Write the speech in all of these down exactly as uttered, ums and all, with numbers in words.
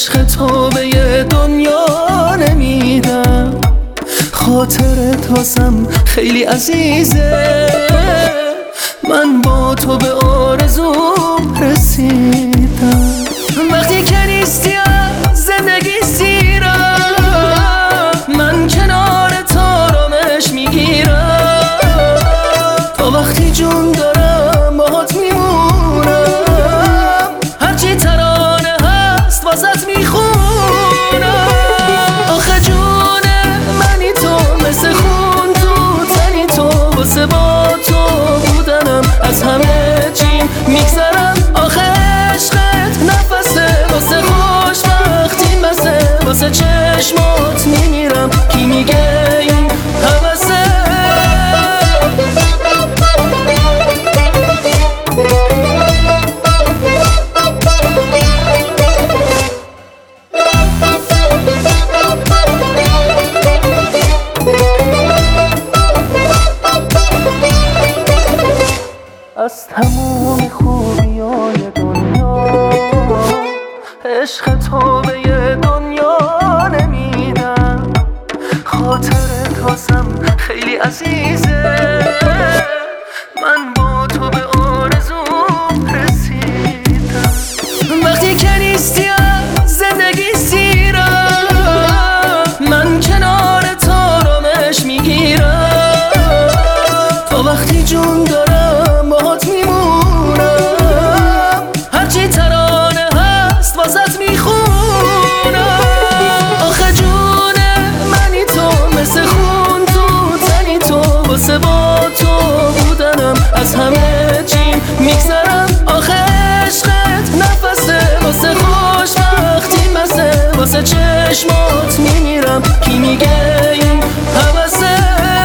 عشق تو به یه دنیا نمیدم، خاطر تاسم خیلی عزیزه، من با تو به آرزوم رسیدم. وقتی که نیستی از زندگی سیرم، من کنار تو آرامش میگیرم، تا وقتی جون دارم باهات میمونم، هرچی ترانه هست واسط میخونم. آخه جون منی تو، مثل خون تو تنی تو، واسه با تو بودنم از همه چیم میگذرم. آخه عشقت نفسه، واسه خوشبختی مسه، واسه چشمات میمیرم، کی میگه این هوسه؟ از تموم خوبیای دنیا عشق تو به یه دنیا نمیدم، خاطر تاسم خیلی عزیزه، من با تو به آرزوم رسیدم. وقتی که نیستی از زندگی سیرم، من کنار تو آرامش میگیرم، تا وقتی جون دارم باهات میمونم، هرچی ترانه هست واسط میخونم. آخه جون منی تو، مثل خون تو تنی تو، واسه با تو بودنم از همه چیم میگذرم. آخه عشقت نفسه، واسه خوشبختی مسه، واسه چشمات میمیرم، کی میگه این هوسه؟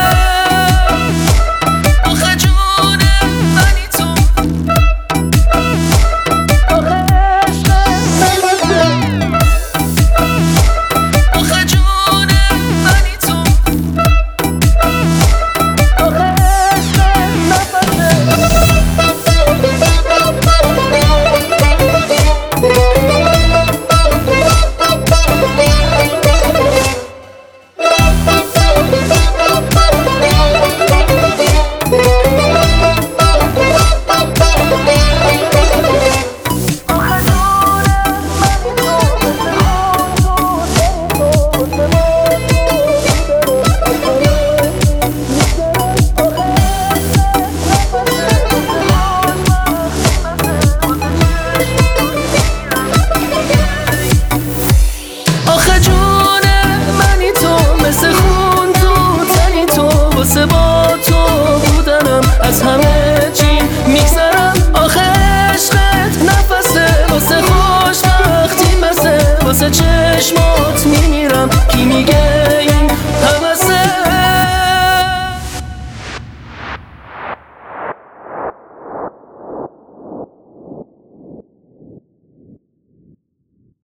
واسه با تو بودنم از همه چی میگذرم. آخه عشقت نفسه، واسه خوشبختی مسه، واسه چشمات میمیرم، کی میگه این